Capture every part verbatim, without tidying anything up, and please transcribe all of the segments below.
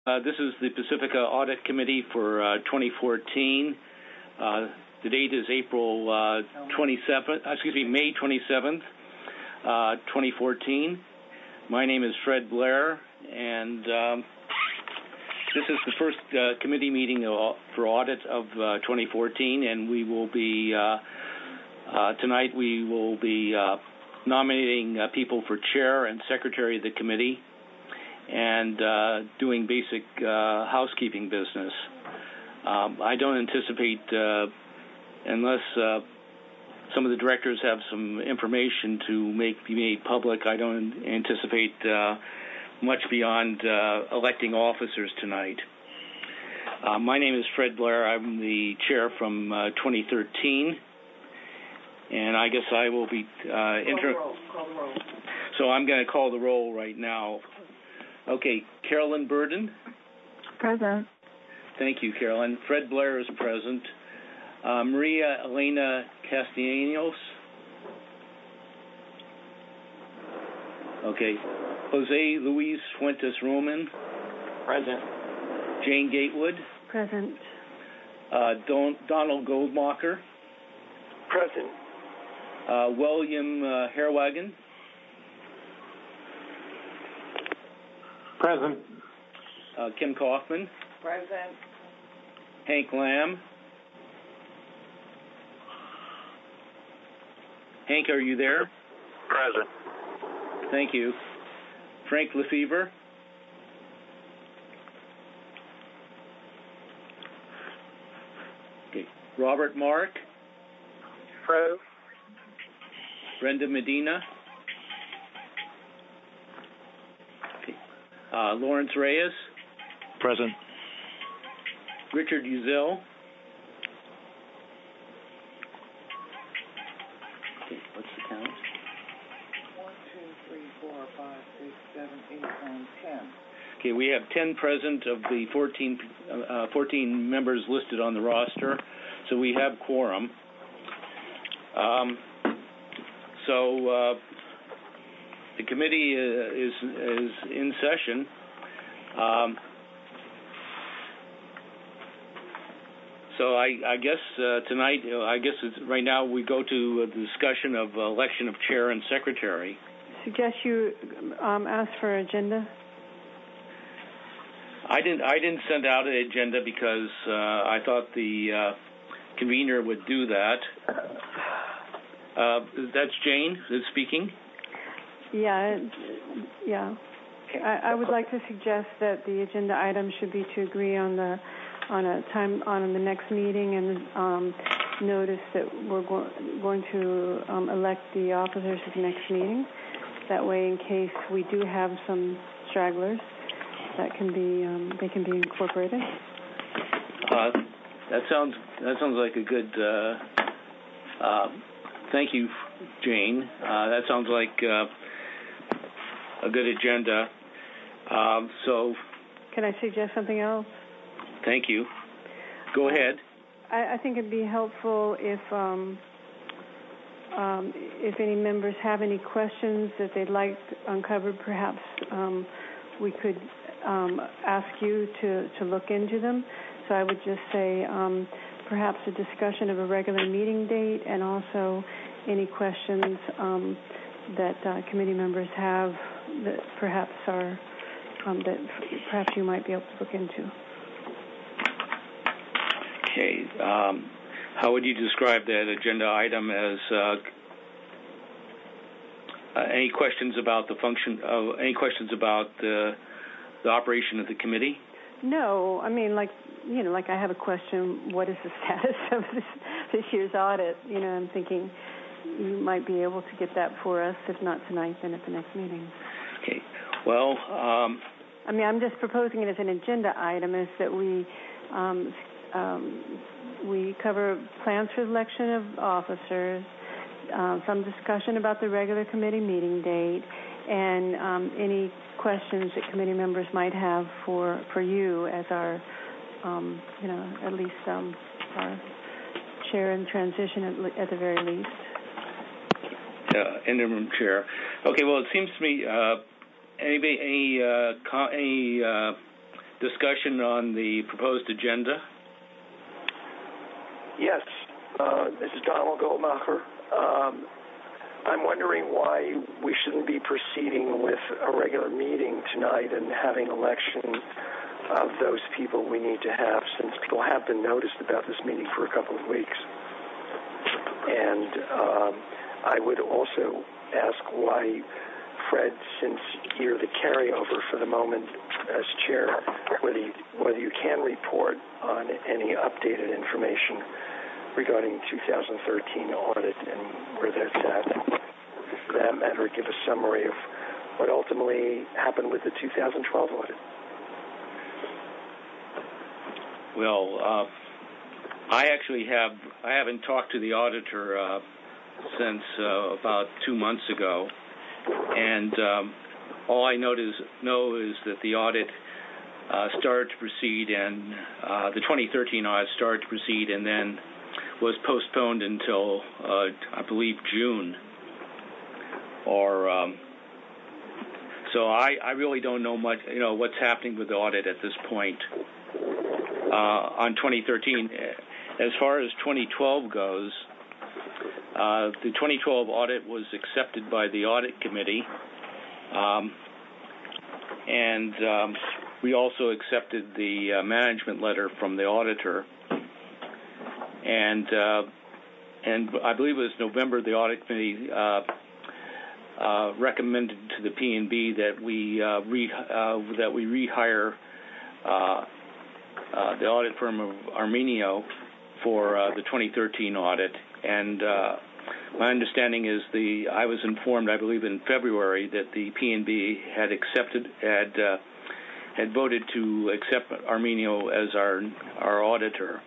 Uh, this is the Pacifica Audit Committee for uh, twenty fourteen. Uh, the date is April uh, twenty-seventh, excuse me, May twenty-seventh, uh, twenty fourteen. My name is Fred Blair, and um, this is the first uh, committee meeting for audit of uh, twenty fourteen, and we will be, uh, uh, tonight we will be uh, nominating uh, people for chair and secretary of the committee, and uh, doing basic uh, housekeeping business. Um, I don't anticipate, uh, unless uh, some of the directors have some information to make be made public, I don't anticipate uh, much beyond uh, electing officers tonight. Uh, my name is Fred Blair. I'm the chair from uh, twenty thirteen, and I guess I will be uh, inter- call the roll. Call the roll. So I'm going to call the roll right now. Okay, Carolyn Burden. Present. Thank you, Carolyn. Fred Blair is present. Uh, Maria Elena Castellanos. Okay. Jose Luis Fuentes Roman. Present. Jane Gatewood. Present. Uh, Don, Donald Goldmacher. Present. Uh, William uh, Herwagen. Present. Uh, Kim Kaufman. Present. Hank Lamb. Hank, are you there? Present. Thank you. Frank Lefevre. Okay. Robert Mark. Present. Brenda Medina. Okay. Uh, Lawrence Reyes. Present. Richard Uzel. Okay, what's the count? One, two, three, four, five, six, seven, eight, nine, ten. Okay, we have ten present of the fourteen, uh, fourteen members listed on the roster, so we have quorum. Um, so uh, the committee uh, is is in session. Um, so I, I guess uh, tonight, uh, I guess it's, right now we go to the discussion of uh, election of chair and secretary. Suggest you um, ask for agenda. I didn't. I didn't send out an agenda because uh, I thought the uh, convener would do that. Uh, that's Jane is speaking. Yeah, yeah. I, I would like to suggest that the agenda item should be to agree on the on a time on the next meeting and um, notice that we're go- going to um, elect the officers at the next meeting. That way, in case we do have some stragglers, that can be um, they can be incorporated. Uh, that sounds that sounds like a good. Uh, uh, thank you, Jane. Uh, that sounds like uh, a good agenda. Um, so, can I suggest something else? Thank you. Go ahead. I, I think it'd be helpful if um, um, if any members have any questions that they'd like uncovered, perhaps um, we could um, ask you to, to look into them. So I would just say um, perhaps a discussion of a regular meeting date and also any questions um, that uh, committee members have that perhaps are um, that perhaps you might be able to look into. Okay. Um, how would you describe that agenda item as uh, uh, any questions about the function of any questions about the, the operation of the committee? No, I mean, like, you know, like I have a question, what is the status of this, this year's audit? You know, I'm thinking you might be able to get that for us, if not tonight, then at the next meeting. Okay. Well, um, I mean, I'm just proposing it as an agenda item, is that we um, um, we cover plans for election of officers, uh, some discussion about the regular committee meeting date, and um, any questions that committee members might have for, for you as our, um, you know, at least um, our chair in transition at, le- at the very least. Uh, interim chair. Okay, well, it seems to me, uh, anybody, any, uh, co- any uh, discussion on the proposed agenda? Yes, uh, this is Donald Goldmacher. Um, I'm wondering why we shouldn't be proceeding with a regular meeting tonight and having election of those people we need to have, since people have been noticed about this meeting for a couple of weeks. And um, I would also ask why, Fred, since you're the carryover for the moment as chair, whether you, whether you can report on any updated information regarding two thousand thirteen audit and where that's at. For that matter, give a summary of what ultimately happened with the two thousand twelve audit. Well, uh, I actually have I haven't talked to the auditor uh, since uh, about two months ago, and um, all I know is, know is that the audit uh, started to proceed, and uh, the twenty thirteen audit started to proceed, and then was postponed until uh, I believe June. Or um, so I, I really don't know much, you know, what's happening with the audit at this point. Uh, on twenty thirteen, as far as twenty twelve goes, uh, the twenty twelve audit was accepted by the audit committee, um, and um, we also accepted the uh, management letter from the auditor. And uh, and I believe it was November, the audit committee uh, uh, recommended to the P N B that we uh, re uh, that we rehire uh, uh, the audit firm of Arminio for uh, the twenty thirteen audit. And uh, my understanding is the I was informed, I believe in February, that the P N B had accepted had uh, had voted to accept Arminio as our our auditor.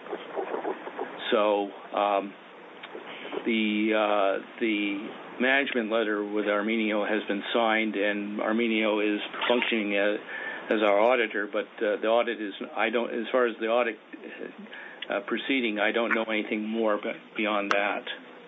So um, the uh, the management letter with Arminio has been signed, and Arminio is functioning as, as our auditor. But uh, the audit is I don't as far as the audit uh, proceeding, I don't know anything more but beyond that.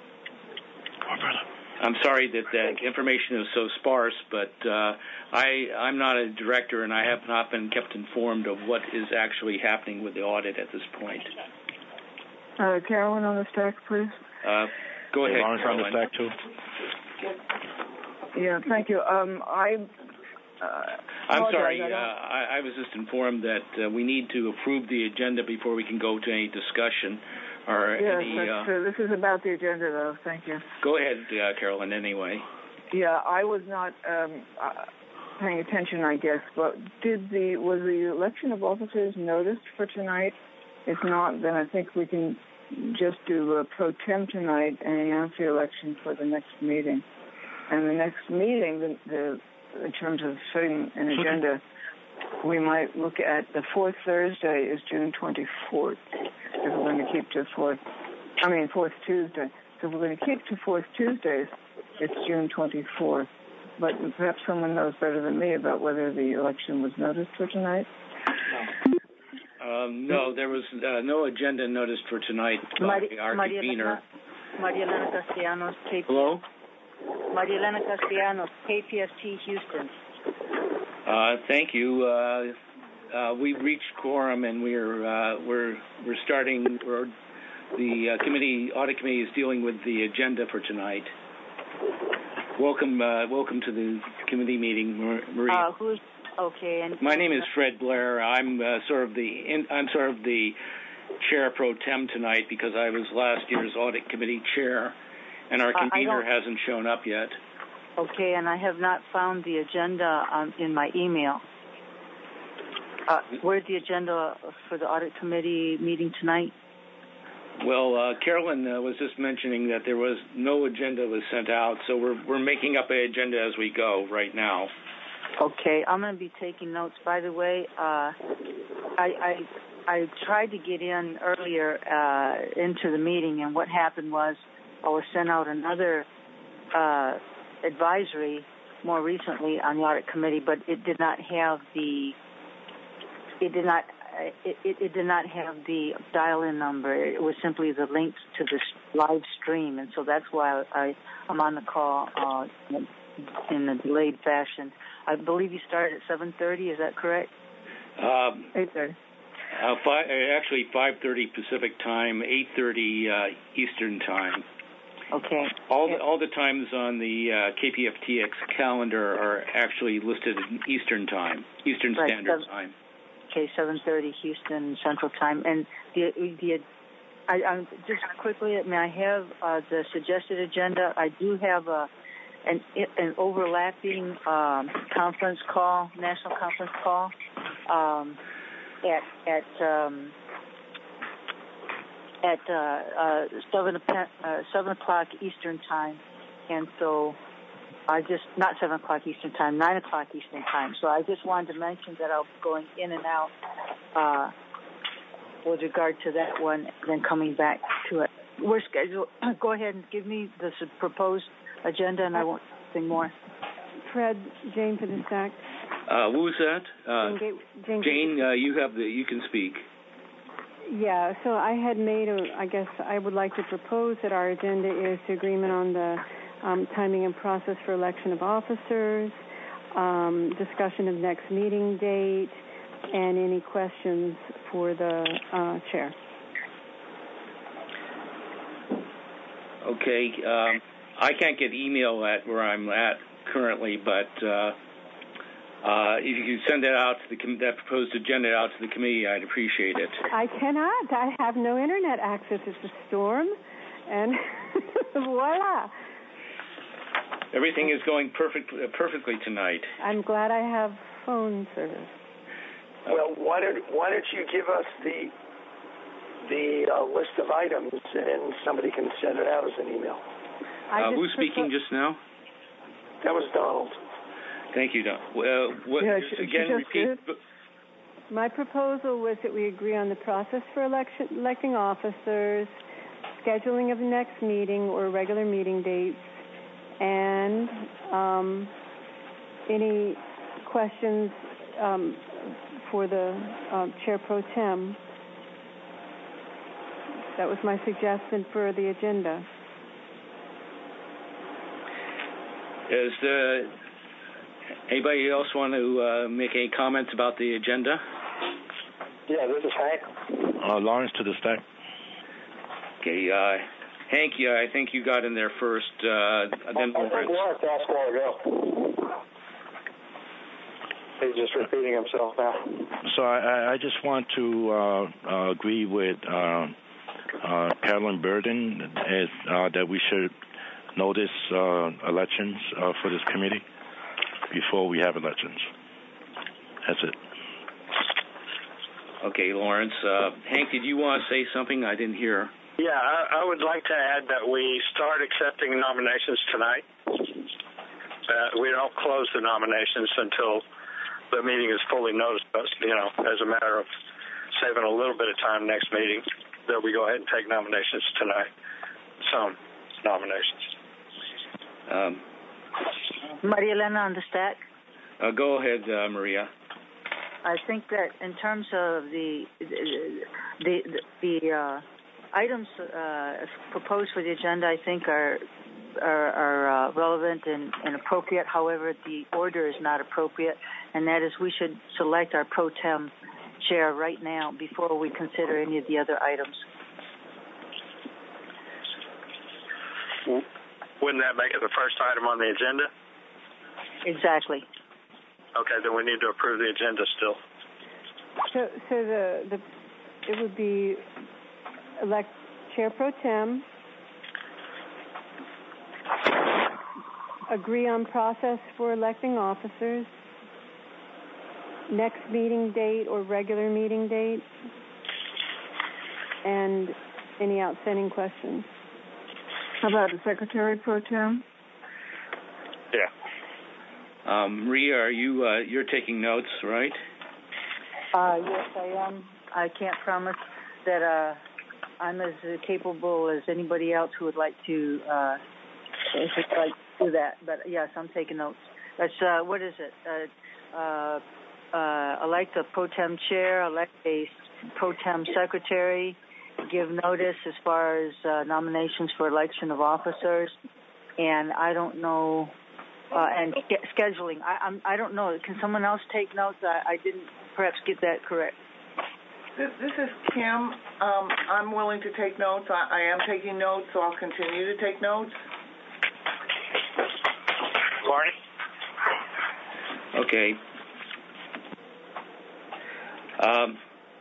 I'm sorry that that information is so sparse, but uh, I I'm not a director, and I have not been kept informed of what is actually happening with the audit at this point. Uh, Carolyn on the stack, please. Uh, go ahead, Lawrence on the stack, too. Yeah, thank you. Um, I. Uh, I'm sorry. I, uh, I, I was just informed that uh, we need to approve the agenda before we can go to any discussion or yes, any. that's uh, true. This is about the agenda, though. Thank you. Go ahead, uh, Carolyn. Anyway. Yeah, I was not um, uh, paying attention, I guess. But did the was the election of officers noticed for tonight? If not, then I think we can just do a pro tem tonight and announce the election for the next meeting. And the next meeting, the, the, in terms of setting an agenda, we might look at the fourth Thursday is June twenty-fourth, if we're going to keep to fourth, I mean fourth Tuesday. So if we're going to keep to fourth Tuesdays, it's June twenty-fourth. But perhaps someone knows better than me about whether the election was noticed for tonight. No. Um, no, there was uh, no agenda noticed for tonight by Mari- our Maria convener. Maria Elena Castellanos, K P- Hello? Maria Elena Castellanos, K P S T Houston. Uh, thank you. Uh, uh, we've reached quorum, and we're uh, we're we're starting. We're, the uh, committee audit committee is dealing with the agenda for tonight. Welcome, uh, welcome to the committee meeting, Marie. Uh, who's okay? And my name is Fred Blair. I'm uh, sort of the in, I'm sort of the chair pro tem tonight because I was last year's audit committee chair, and our convener uh, hasn't shown up yet. Okay, and I have not found the agenda um, in my email. Uh, where's the agenda for the audit committee meeting tonight? Well, uh, Carolyn uh, was just mentioning that there was no agenda was sent out, so we're we're making up an agenda as we go right now. Okay, I'm going to be taking notes. By the way, uh, I, I I tried to get in earlier uh, into the meeting, and what happened was I was sent out another uh, advisory more recently on the audit committee, but it did not have the it did not. It, it, it did not have the dial-in number. It was simply the links to the live stream, and so that's why I, I'm on the call uh, in a delayed fashion. I believe you started at seven thirty. Is that correct? Um, eight thirty. Uh, five, actually, five thirty Pacific time, eight thirty uh, Eastern time. Okay. All the, all the times on the uh, K P F T X calendar are actually listed in Eastern time, Eastern right. Standard Seven, Time. Okay, seven thirty Houston Central Time. And the the I, I just quickly, may I have uh, the suggested agenda? I do have a an, an overlapping um, conference call, national conference call, um, at at um, at uh, uh, seven uh, seven o'clock Eastern Time, and so I just not seven o'clock Eastern Time, nine o'clock Eastern Time. So I just wanted to mention that I'll be going in and out uh, with regard to that one, then coming back to it. We're scheduled. Go ahead and give me the proposed agenda, and I won't say more. Fred, Jane for the stack. Uh, what was that? Uh, Jane, Jane, Jane uh, you have the. You can speak. Yeah. So I had made a. I guess I would like to propose that our agenda is to agreement on the um, timing and process for election of officers, um, discussion of next meeting date, and any questions for the uh, chair. Okay. Um, I can't get email at where I'm at currently, but uh, uh, if you could send that out to the com- that proposed agenda out to the committee, I'd appreciate it. I cannot. I have no internet access. It's a storm, and voila. Everything is going perfect, uh, perfectly tonight. I'm glad I have phone service. Well, why don't why don't you give us the the uh, list of items, and somebody can send it out as an email. Uh, who's speaking just now? That was Donald. Thank you, Don. Well, what, Yeah, just she, again, she just repeat. did. My proposal was that we agree on the process for election, electing officers, scheduling of the next meeting or regular meeting dates, and um, any questions um, for the um, Chair Pro Tem. That was my suggestion for the agenda. Is the, anybody else want to uh, make any comments about the agenda? Yeah, this is Hank. Uh, Lawrence to the stack. Okay, uh, Hank, yeah, I think you got in there first, uh, then I think Lawrence. Lawrence asked a while ago. He's just repeating himself now. So I, I just want to uh, uh, agree with uh, uh, Carolyn Burden as, uh, that we should notice uh, elections uh, for this committee before we have elections. That's it. Okay, Lawrence. Uh, Hank, did you want to say something? I didn't hear. Yeah, I, I would like to add that we start accepting nominations tonight. Uh, we don't close the nominations until the meeting is fully noticed, but, you know, as a matter of saving a little bit of time next meeting, that we go ahead and take nominations tonight. Some nominations. Um, Maria Elena on the stack. uh, go ahead, uh, Maria. I think that in terms of the the the, the uh, items uh, proposed for the agenda, I think are are, are uh, relevant and, and appropriate. However, the order is not appropriate, and that is we should select our pro tem chair right now before we consider any of the other items. Wouldn't that make it the first item on the agenda? Exactly. Okay, then we need to approve the agenda still. So, so the the it would be elect Chair Pro Tem, agree on process for electing officers, next meeting date or regular meeting date, and any outstanding questions. How about the Secretary Pro Tem? Yeah. Um, Maria, are you uh, you're taking notes, right? Uh, yes, I am. I can't promise that uh, I'm as capable as anybody else who would like to uh, if would like to do that. But yes, I'm taking notes. That's uh, what is it? Uh, uh, uh, elect a pro tem chair, elect a pro tem secretary, give notice as far as uh, nominations for election of officers, and I don't know. Uh, and ske- scheduling. I, I'm, I don't know. Can someone else take notes? I, I didn't perhaps get that correct. This, this is Kim. Um, I'm willing to take notes. I, I am taking notes, so I'll continue to take notes. Marty? Okay. Um,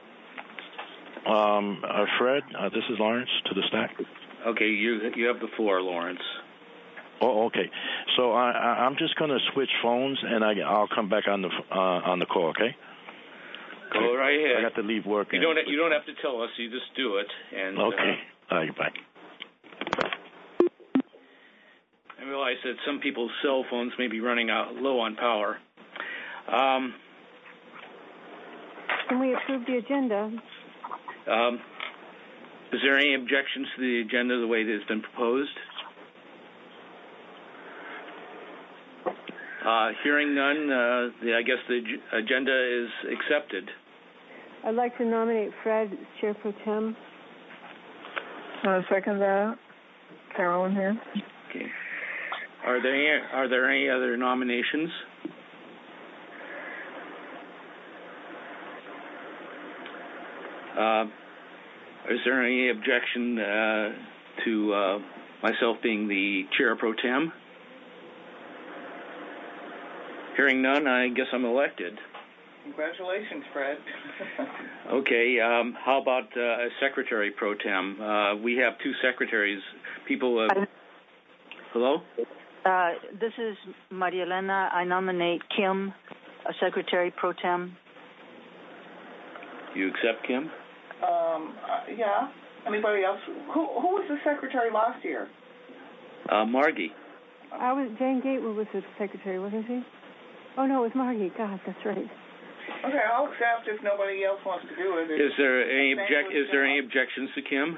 um, uh, Fred, uh, this is Lawrence to the stack. Okay, you you have the floor, Lawrence. Oh, okay. So I, I, I'm just going to switch phones, and I, I'll come back on the uh, on the call. Okay. Go right ahead. I got to leave work. You don't you don't have to tell us. You just do it. And okay. Uh, All right, bye. I realize that some people's cell phones may be running out low on power. Um, Can we approve the agenda? Um, is there any objections to the agenda the way it has been proposed? Uh, hearing none, uh, the, I guess the agenda is accepted. I'd like to nominate Fred as Chair Pro Tem. Uh, second that. Carolyn here. Okay. Are there any, are there any other nominations? Uh, is there any objection uh, to uh, myself being the Chair Pro Tem? Hearing none, I guess I'm elected. Congratulations, Fred. Okay, um, how about uh, a Secretary Pro Tem? Uh, we have two secretaries. People, uh, hello? Uh, this is Maria Elena. I nominate Kim, a Secretary Pro Tem. You accept Kim? Um, uh, yeah. Anybody else? Who who was the secretary last year? Uh, Margie. I was Jane Gateway was the secretary, wasn't she? Oh no, it was Margie. God, that's right. Okay, I'll accept if nobody else wants to do it. Is there any object? Is there any objections to Kim?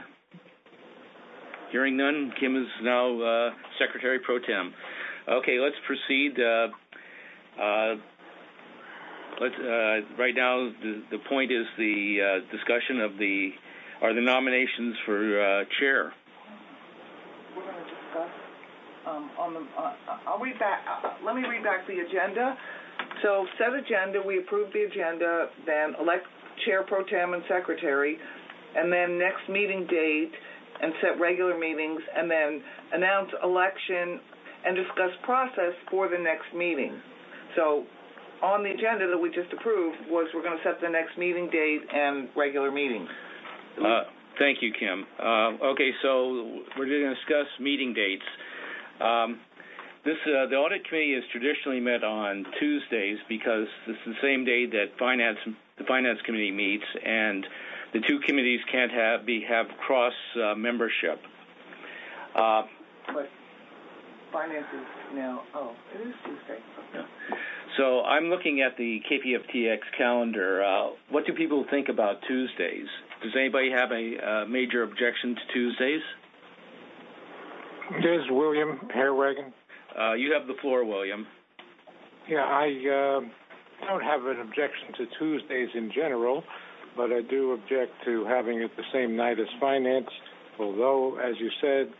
Hearing none, Kim is now uh, Secretary Pro Tem. Okay, let's proceed. Uh, uh, let's uh, right now. The, the point is the uh, discussion of the are the nominations for uh, chair. We're going to discuss um, on the. Uh, I'll read back. Uh, let me read back the agenda. So, set agenda. We approve the agenda. Then elect chair pro tem and secretary, and then next meeting date, and set regular meetings, and then announce election and discuss process for the next meeting. So, on the agenda that we just approved was we're going to set the next meeting date and regular meetings. Uh, thank you, Kim. Uh, okay, so we're going to discuss meeting dates. Um, this uh, the audit committee has traditionally met on Tuesdays because it's the same day that finance the finance committee meets, and the two committees can't have be have cross uh, membership. Uh, but finance is now. Oh, it is Tuesday. Yeah. So I'm looking at the K P F T X calendar. Uh, what do people think about Tuesdays? Does anybody have a uh, major objection to Tuesdays? There's William Hairwagon. Uh, you have the floor, William. Yeah, I uh, don't have an objection to Tuesdays in general, but I do object to having it the same night as finance, although, as you said,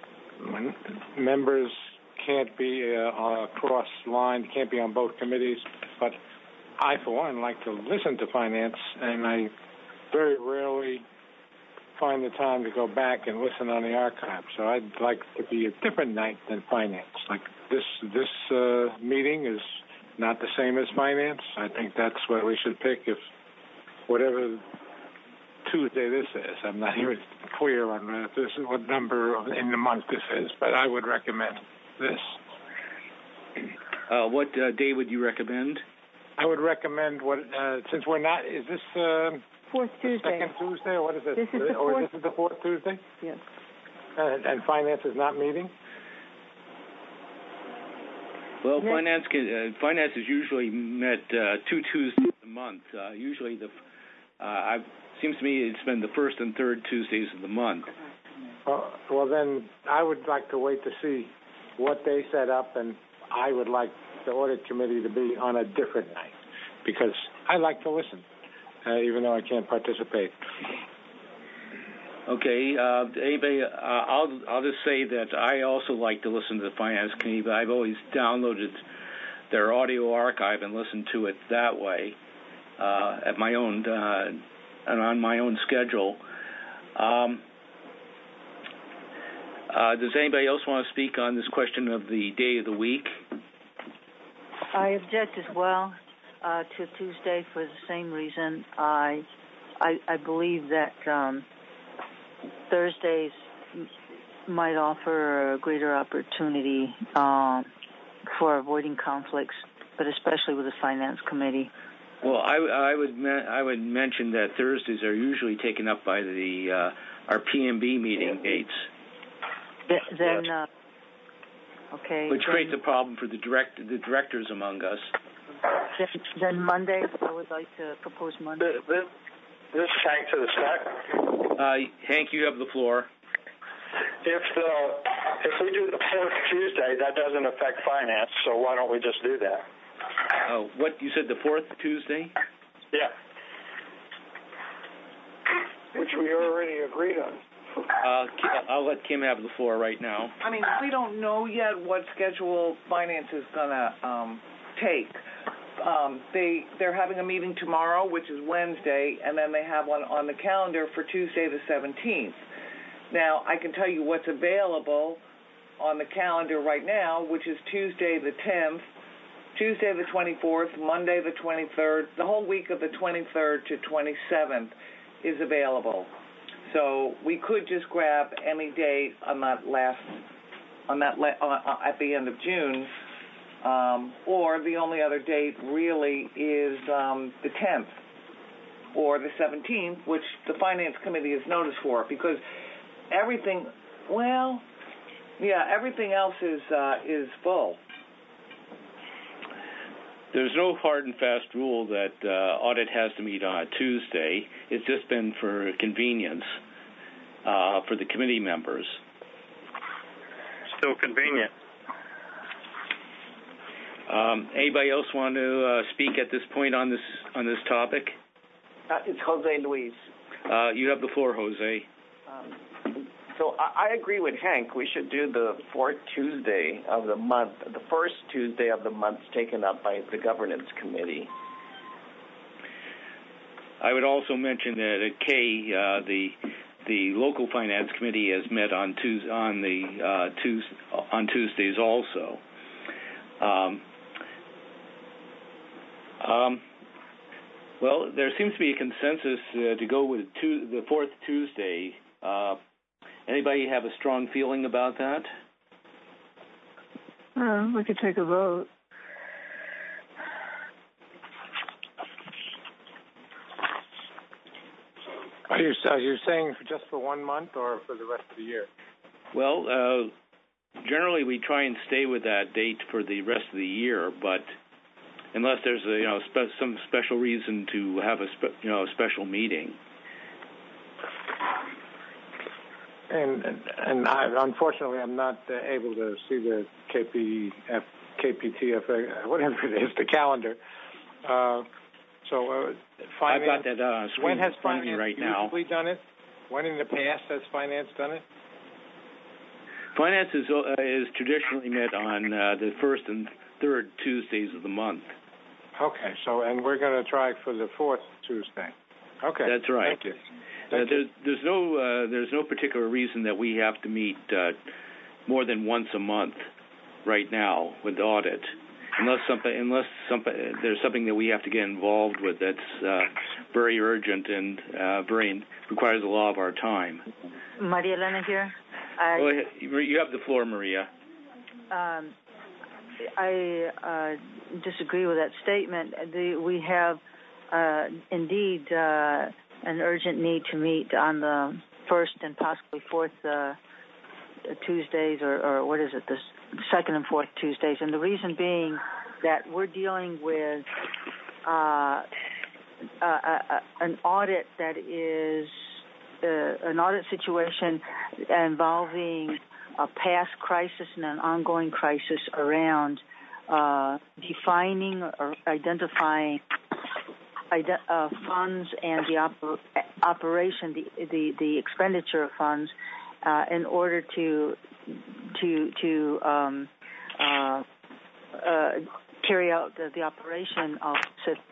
members can't be uh, across line, can't be on both committees, but I, for one, like to listen to finance, and I very rarely find the time to go back and listen on the archive. So I'd like to be a different night than finance. Like this this uh, meeting is not the same as finance. I think that's what we should pick if whatever Tuesday this is. I'm not even clear on uh, this is what number in the month this is, but I would recommend this. Uh, what uh, day would you recommend? I would recommend what uh, since we're not. Is this? Uh, Fourth Tuesday. Second Tuesday, or what is this? This is the or fourth. this is the fourth Tuesday? Yes. And, and finance is not meeting? Well, Next. finance can, uh, finance is usually met uh, two Tuesdays a month. Uh, usually, the uh, I seems to me it's been the first and third Tuesdays of the month. Well, well, then I would like to wait to see what they set up, and I would like the audit committee to be on a different night because I like to listen. Uh, even though I can't participate. Okay, uh, anybody? Uh, I'll I'll just say that I also like to listen to the finance committee, but I've always downloaded their audio archive and listened to it that way. uh, at my own uh, and on my own schedule. Um, uh, does anybody else want to speak on this question of the day of the week? I object as well uh, to Tuesday for the same reason. I I, I believe that um, Thursdays might offer a greater opportunity um, for avoiding conflicts, but especially with the Finance Committee. Well, I, I would me- I would mention that Thursdays are usually taken up by the uh, our P M B meeting dates. Th- then, uh, okay. Which then, creates a problem for the direct the directors among us. Then, then Monday, I would like to propose Monday. This, this is Hank to the stack. Uh, Hank, you have the floor. If the if we do the fourth Tuesday, that doesn't affect finance, so why don't we just do that? Oh, what you said, the fourth Tuesday? Yeah. Which we already agreed on. Uh, I'll let Kim have the floor right now. I mean, we don't know yet what schedule finance is going to um, take. Um, they, they're having a meeting tomorrow, which is Wednesday, and then they have one on the calendar for Tuesday the seventeenth. Now, I can tell you what's available on the calendar right now, which is Tuesday the tenth, Tuesday the twenty-fourth, Monday the twenty-third, the whole week of the twenty-third to twenty-seventh is available. So we could just grab any date on that last, on that la- uh, at the end of June, um, or the only other date really is um, the tenth or the seventeenth, which the Finance Committee is noticed for, because everything, well, yeah, everything else is uh, is full. There's no hard and fast rule that uh, audit has to meet on a Tuesday. It's just been for convenience uh, for the committee members. Still convenient. Um, anybody else want to uh, speak at this point on this on this topic? Uh, it's Jose Luis. Uh, you have the floor, Jose. Um, So I, I agree with Hank. We should do the fourth Tuesday of the month, the first Tuesday of the month taken up by the Governance Committee. I would also mention that at K, uh, the the local finance committee has met on Tues on the uh, Tues on Tuesdays also. Um, um, well, there seems to be a consensus uh, to go with two, the fourth Tuesday. Uh, Anybody have a strong feeling about that? Uh, we could take a vote. Are you, are you saying for just for one month or for the rest of the year? Well, uh, generally we try and stay with that date for the rest of the year, but unless there's a, you know spe- some special reason to have a spe- you know a special meeting. And and I, unfortunately, I'm not uh, able to see the K P F, K P T F A, whatever it is, the calendar. Uh, so, uh, finance, I've got that uh, screen when has in front of me finance right now. usually done it? When in the past has finance done it? Finance is uh, is traditionally met on uh, the first and third Tuesdays of the month. Okay. So, and we're going to try for the fourth Tuesday. Okay. That's right. Thank you. Uh, there's, there's no uh, there's no particular reason that we have to meet uh, more than once a month right now with the audit, unless something unless something there's something that we have to get involved with that's uh, very urgent and uh, very requires a lot of our time. Maria Elena here. I, Go ahead. You have the floor, Maria. Um, I uh, disagree with that statement. The, we have uh, indeed. Uh, an urgent need to meet on the first and possibly fourth uh, Tuesdays, or, or what is it, the second and fourth Tuesdays. And the reason being that we're dealing with uh, uh, uh, an audit that is uh, an audit situation involving a past crisis and an ongoing crisis around uh, defining or identifying Uh, funds and the oper- operation, the, the the expenditure of funds, uh, in order to to to um, uh, uh, carry out the, the operation of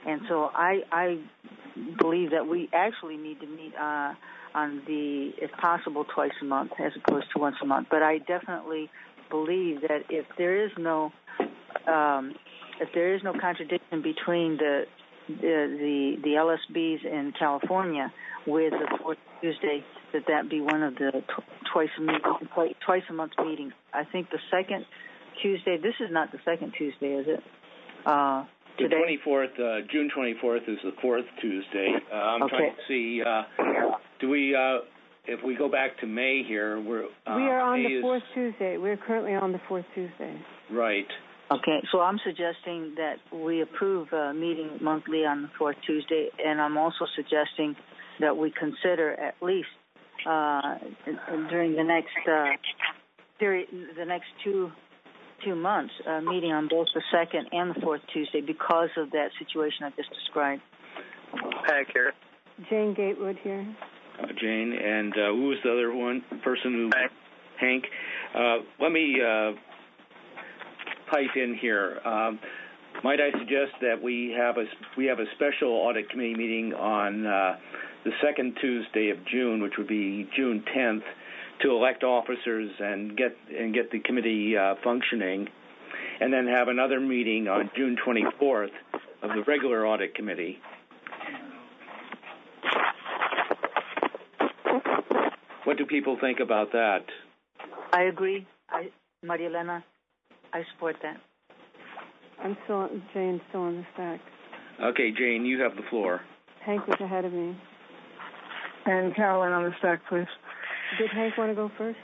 And so I, I believe that we actually need to meet uh, on the, if possible, twice a month as opposed to once a month. But I definitely believe that if there is no, um, if there is no contradiction between the the the, the L S Bs in California with the fourth Tuesday, that that be one of the tw- twice a meeting, twice, twice a month meetings. I think the second Tuesday. This is not the second Tuesday, is it? Uh, the twenty-fourth, uh, June twenty-fourth is the fourth Tuesday. Uh, I'm okay. trying to see. Uh, do we? Uh, if we go back to May here, we're uh, we are on May the is, fourth Tuesday. We're currently on the fourth Tuesday. Right. Okay, so I'm suggesting that we approve uh, meeting monthly on the fourth Tuesday, and I'm also suggesting that we consider at least uh, during the next uh, period, the next two two months, uh, meeting on both the second and the fourth Tuesday because of that situation I just described. Hank here. Jane Gatewood here. Uh, Jane, and uh, who was the other one person who? Hank. Hank. Uh, let me. Uh, pipe in here. Um, might I suggest that we have a we have a special audit committee meeting on uh, the second Tuesday of June, which would be June tenth, to elect officers and get and get the committee uh, functioning, and then have another meeting on June twenty-fourth of the regular audit committee. What do people think about that? I agree. I, Maria Elena, I support that. I'm still, Jane's still on the stack. Okay, Jane, you have the floor. Hank was ahead of me. And Carolyn on the stack, please. Did Hank want to go first?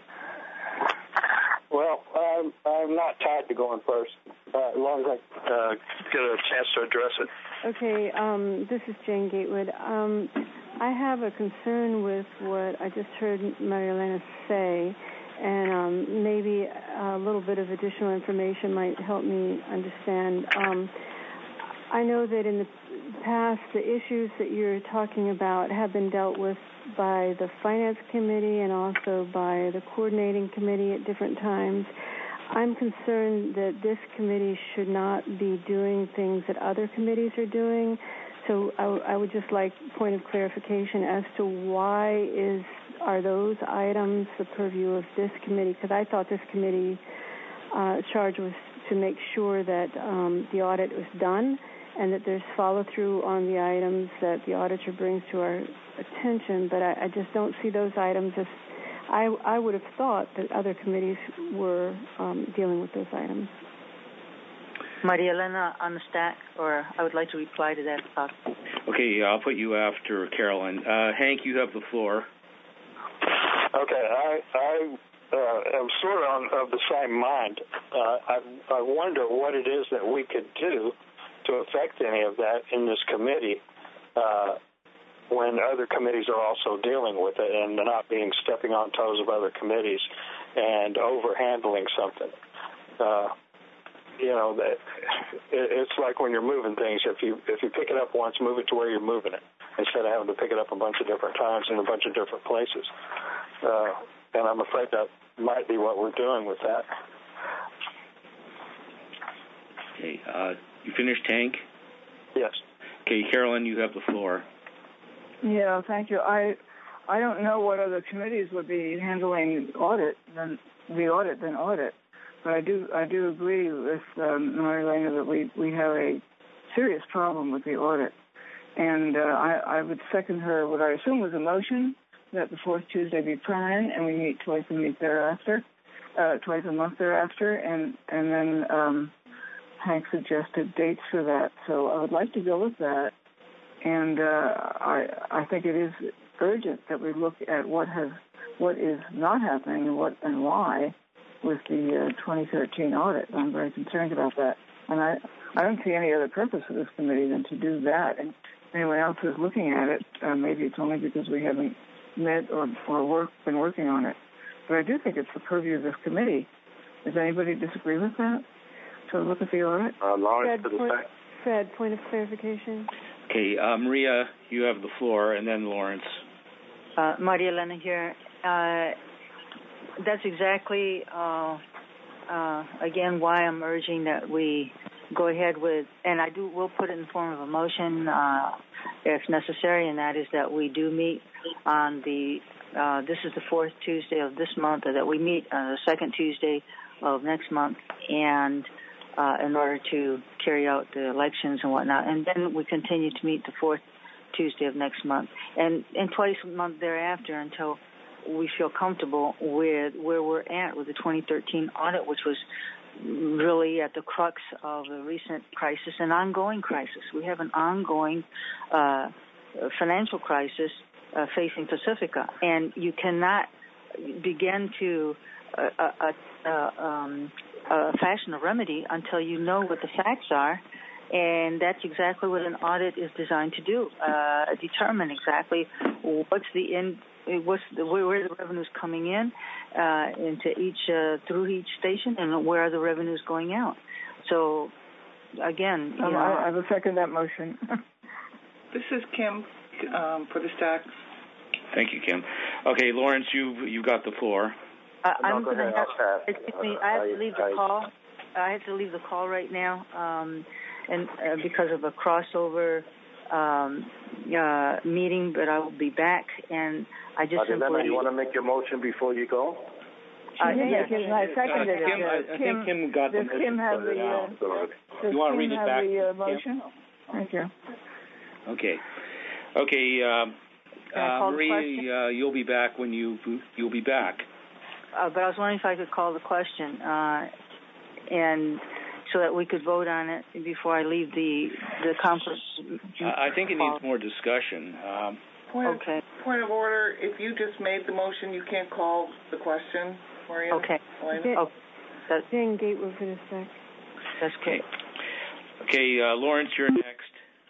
Well, I'm, I'm not tied to going first, uh, as long as I uh, get a chance to address it. Okay, um, this is Jane Gatewood. Um, I have a concern with what I just heard Maria Elena say, and um, maybe a little bit of additional information might help me understand. Um, I know that in the past, the issues that you're talking about have been dealt with by the Finance Committee and also by the Coordinating Committee at different times. I'm concerned that this committee should not be doing things that other committees are doing. So I, I would just like a point of clarification as to why is are those items the purview of this committee? Because I thought this committee uh, charge was to make sure that um, the audit was done and that there's follow-through on the items that the auditor brings to our attention. But I, I just don't see those items as I, I would have thought that other committees were um, dealing with those items. Maria Elena on the stack, or I would like to reply to that if possible. Okay, I'll put you after Carolyn. Uh, Hank, you have the floor. Okay, I I uh, am sort of on, of the same mind. Uh, I I wonder what it is that we could do to affect any of that in this committee uh, when other committees are also dealing with it and not being stepping on toes of other committees and overhandling something. Uh, you know, that it, it's like when you're moving things. If you if you pick it up once, move it to where you're moving it instead of having to pick it up a bunch of different times in a bunch of different places. Uh, and I'm afraid that might be what we're doing with that. Okay, uh, you finished, Hank? Yes. Okay, Carolyn, you have the floor. Yeah, thank you. I I don't know what other committees would be handling audit than the audit than audit, but I do I do agree with um, Maria Elena that we we have a serious problem with the audit, and uh, I I would second her what I assume was a motion that the fourth Tuesday be permanent and we meet twice a week thereafter, uh, twice a month thereafter, and and then um, Hank suggested dates for that, so I would like to go with that. And uh, I, I think it is urgent that we look at what has, what is not happening and what and why with the uh, twenty thirteen audit. I'm very concerned about that, and I, I don't see any other purpose for this committee than to do that. And if anyone else is looking at it, uh, maybe it's only because we haven't met or or work, been working on it. But I do think it's the purview of this committee. Does anybody disagree with that? So look at the audit. Uh, Lawrence, Fred, point, Fred, point of clarification. Okay, uh, Maria, you have the floor, and then Lawrence. Uh, Maria Elena here. Uh, that's exactly, uh, uh, again, why I'm urging that we go ahead with, and I do, we'll put it in the form of a motion uh, if necessary, and that is that we do meet on the, uh, this is the fourth Tuesday of this month, or that we meet on the second Tuesday of next month, and uh, in order to carry out the elections and whatnot, and then we continue to meet the fourth Tuesday of next month, and, and twice a month thereafter until we feel comfortable with where we're at with the twenty thirteen audit, which was really at the crux of a recent crisis, an ongoing crisis. We have an ongoing uh, financial crisis uh, facing Pacifica, and you cannot begin to uh, uh, uh, um, uh, fashion a remedy until you know what the facts are, and that's exactly what an audit is designed to do, uh, determine exactly what's the end, what's the, where, where the revenue's coming in uh, into each uh, through each station, and where are the revenues going out. So, again, you um, know, I, I will second that motion. This is Kim um, for the stacks. Thank you, Kim. Okay, Lawrence, you've you've got the floor. Uh, I'm no, go going to ahead. have. Excuse me, I have to leave the I, call. I have to leave the call right now, um, and uh, because of a crossover um, uh, meeting, but I will be back, and I just Adilena, simply. you want to make your motion before you go? Uh, yeah, yeah, Kim, I seconded uh, Kim, it. I, I think Kim got the does motion. Kim have the, uh, does you want to Kim read it have back? the uh, motion? Thank you. Okay. Okay, uh, uh, Maria, uh, you'll be back when you you'll be back. Uh, but I was wondering if I could call the question, uh, and so that we could vote on it before I leave the the conference. Uh, I think it needs more discussion. Um, Point of, okay. Point of order. If you just made the motion, you can't call the question, Maria. Okay. Elena? Oh, that's Jane Gatewood for the sec. That's okay. Okay, uh, Lawrence, you're next.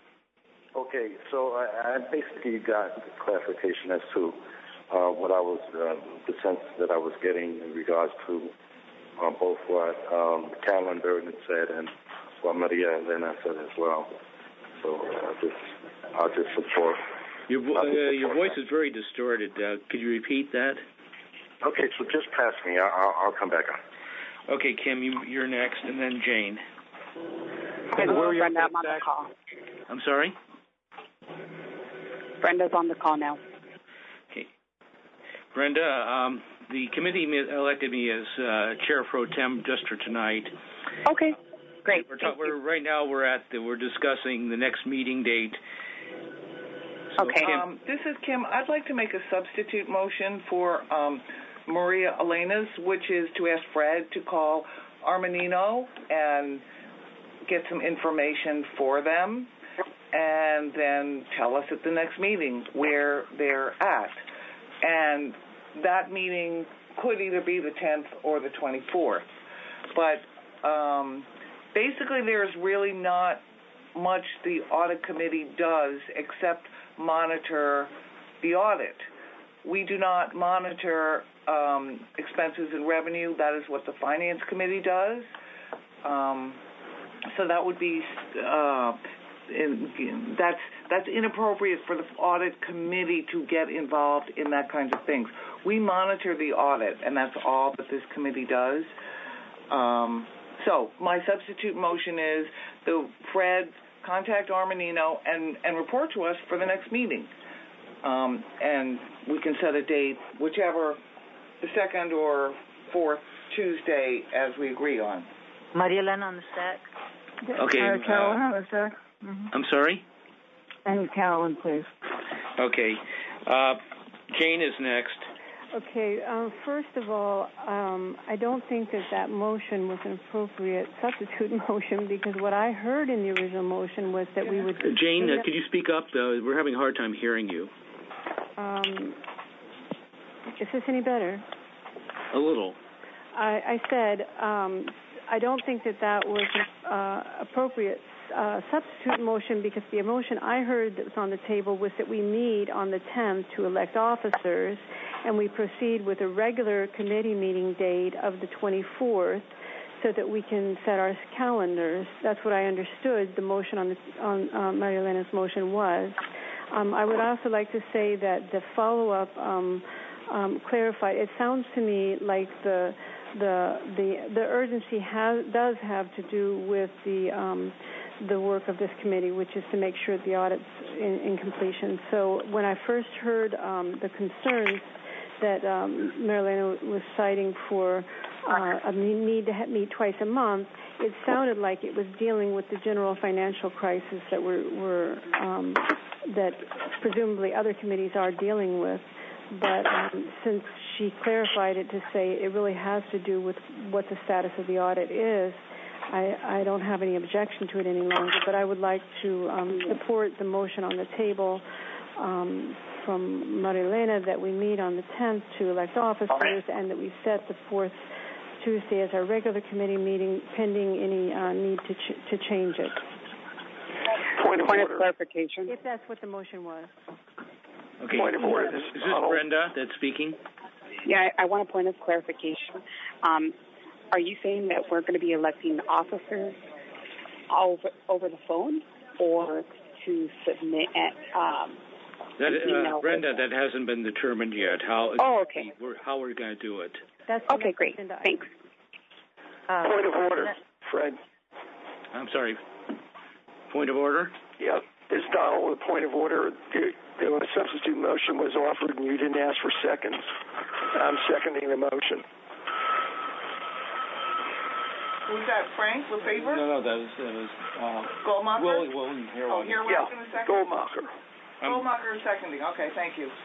Okay, so I, I basically got clarification as to uh, what I was, uh, the sense that I was getting in regards to uh, both what um, Carolyn Burden said and what Maria Elena said as well. So uh, just, I'll just support. Your, vo- uh, your voice is very distorted. Uh, could you repeat that? Okay, so just pass me. I'll, I'll come back on. Okay, Kim, you, you're next, and then Jane. And where are you? Brenda, I'm on the call. I'm sorry? Brenda's on the call now. Okay. Brenda, um, the committee elected me as uh, chair pro tem just for tonight. Okay, great. We're, ta- we're right now we're at the, we're discussing the next meeting date. So, okay. Um, this is Kim. I'd like to make a substitute motion for um, Maria Elena's, which is to ask Fred to call Armanino and get some information for them, and then tell us at the next meeting where they're at. And that meeting could either be the tenth or the twenty-fourth. But um, basically there's really not much the audit committee does except monitor the audit. We do not monitor um, expenses and revenue. That is what the finance committee does. Um, so that would be uh, in, in, that's that's inappropriate for the audit committee to get involved in that kinds of things. We monitor the audit, and that's all that this committee does. Um, so my substitute motion is the Fred contact Armanino and, and report to us for the next meeting. Um, and we can set a date, whichever, the second or fourth Tuesday as we agree on. Maria Elena on the stack. Okay. Uh, Carolyn uh, on the stack. Mm-hmm. I'm sorry? And Carolyn, please. Okay. Uh, Jane is next. Okay, um, first of all, um, I don't think that that motion was an appropriate substitute motion, because what I heard in the original motion was that we would... Uh, Jane, uh, could you speak up? Uh, we're having a hard time hearing you. Um, is this any better? A little. I, I said um, I don't think that that was an uh, appropriate uh, substitute motion, because the motion I heard that was on the table was that we meet on the tenth to elect officers, and we proceed with a regular committee meeting date of the twenty-fourth so that we can set our calendars. That's what I understood the motion on, the, on uh, Maria Elena's motion was. Um, I would also like to say that the follow-up um, um, clarified, it sounds to me like the the the the urgency has does have to do with the um, the work of this committee, which is to make sure the audit's in, in completion. So when I first heard um, the concerns that um, Marilena was citing for uh, a need to meet twice a month, it sounded like it was dealing with the general financial crisis that we're, we're um, that presumably other committees are dealing with. But um, since she clarified it to say it really has to do with what the status of the audit is, I, I don't have any objection to it any longer. But I would like to um, support the motion on the table um, from Marilena that we meet on the tenth to elect officers and that we set the fourth Tuesday as our regular committee meeting, pending any uh, need to ch- to change it. Point of, Point of clarification. If that's what the motion was. Okay. Point of order. Is this Brenda that's speaking? Yeah, I, I want a point of clarification. Um, are you saying that we're going to be electing officers over over the phone, or to submit um, that, an uh, Brenda, that hasn't been determined yet. How? Oh, okay. We're, how we're going to do it? That's okay, great. Thanks. Uh, Point of order, Fred. I'm sorry. Point of order? Yeah. This is Donald with point of order. The, the substitute motion was offered and you didn't ask for seconds. I'm seconding the motion. Who's that, Frank LeFevre? No, no, that was, that was uh, Goldmacher? Willie, Willie, here. Oh, here yeah, in a second? Goldmacher. Um, Goldmacher is seconding. Okay, thank you.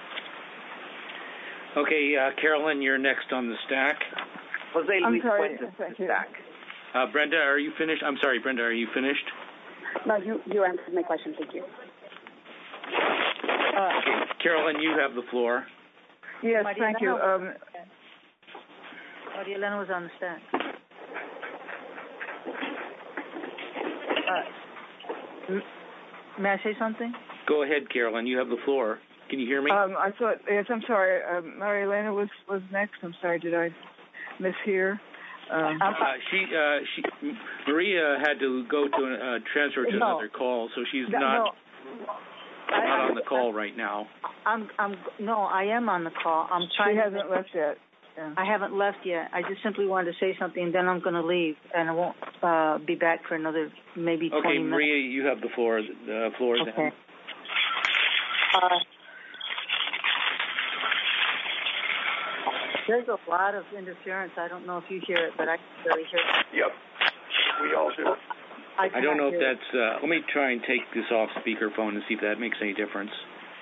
Okay, uh, Carolyn, you're next on the stack. Jose I'm Luis sorry. Fuentes, Thank you. stack. Uh, Brenda, are you finished? I'm sorry, Brenda, are you finished? No, you, you answered my question. Thank you. Uh, Carolyn, you have the floor. Yes, Maria thank you. Um, Maria Elena was on the stand. Uh, may I say something? Go ahead, Carolyn. You have the floor. Can you hear me? um, I thought, yes, I'm sorry. Um, Maria Elena was, was next. I'm sorry. Did I mishear? Um, uh, she, uh, she, Maria had to go to a uh, transfer to no. another call, so she's no, not no. not I, on the call right now. I'm, I'm, no, I am on the call. I'm trying. She to hasn't left yet. Yeah. I haven't left yet. I just simply wanted to say something, and then I'm going to leave, and I won't uh, be back for another maybe okay, twenty minutes. Maria, you have the floor. The uh, floor is okay. then. Uh, there's a lot of interference. I don't know if you hear it, but I can barely hear it. Yep, we all do. I, I don't know if hear that's. Uh, let me try and take this off speakerphone and see if that makes any difference.